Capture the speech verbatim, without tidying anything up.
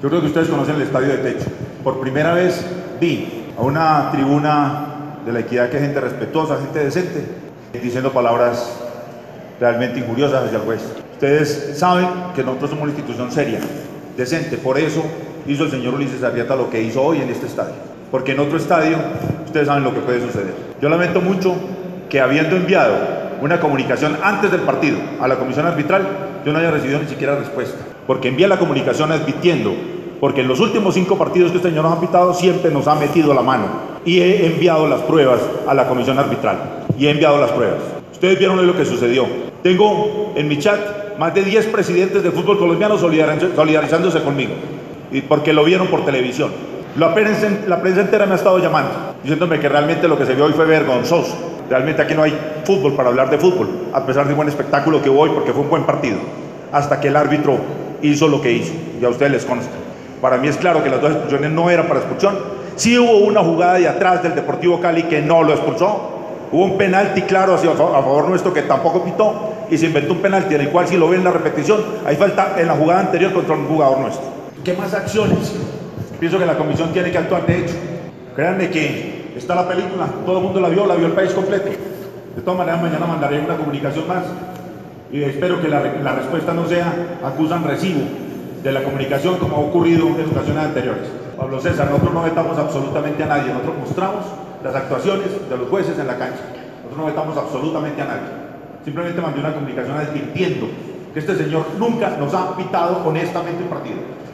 Yo creo que ustedes conocen el estadio de techo. Por primera vez vi a una tribuna de la equidad, que es gente respetuosa, gente decente, diciendo palabras realmente injuriosas hacia el juez. Ustedes saben que nosotros somos una institución seria, decente, por eso hizo el señor Ulises Arrieta lo que hizo hoy en este estadio, porque en otro estadio ustedes saben lo que puede suceder. Yo lamento mucho que, habiendo enviado una comunicación antes del partido a la comisión arbitral, yo no haya recibido ni siquiera respuesta, porque envié la comunicación advirtiendo, porque en los últimos cinco partidos que este señor nos ha pitado siempre nos ha metido la mano, y he enviado las pruebas a la comisión arbitral, y he enviado las pruebas. Ustedes vieron hoy lo que sucedió. Tengo en mi chat más de diez presidentes del fútbol colombiano solidarizándose conmigo, y porque lo vieron por televisión. La prensa, la prensa entera me ha estado llamando, diciéndome que realmente lo que se vio hoy fue vergonzoso. Realmente aquí no hay fútbol para hablar de fútbol, a pesar del buen espectáculo que hubo hoy, porque fue un buen partido, hasta que el árbitro hizo lo que hizo, y a ustedes les consta. Para mí es claro que las dos expulsiones no eran para expulsión. Sí hubo una jugada de atrás del Deportivo Cali que no lo expulsó. Hubo un penalti claro hacia, a favor nuestro que tampoco pitó, y se inventó un penalti en el cual, si lo ven en la repetición, hay falta en la jugada anterior contra un jugador nuestro. ¿Qué más acciones? Pienso que la comisión tiene que actuar. De hecho, créanme que está la película, todo el mundo la vio, la vio el país completo. De todas maneras, mañana mandaré una comunicación más, y espero que la, la respuesta no sea acusan recibo de la comunicación, como ha ocurrido en ocasiones anteriores. Pablo César, nosotros no vetamos absolutamente a nadie, nosotros mostramos las actuaciones de los jueces en la cancha, nosotros no vetamos absolutamente a nadie. Simplemente mandé una comunicación advirtiendo que este señor nunca nos ha pitado honestamente un partido.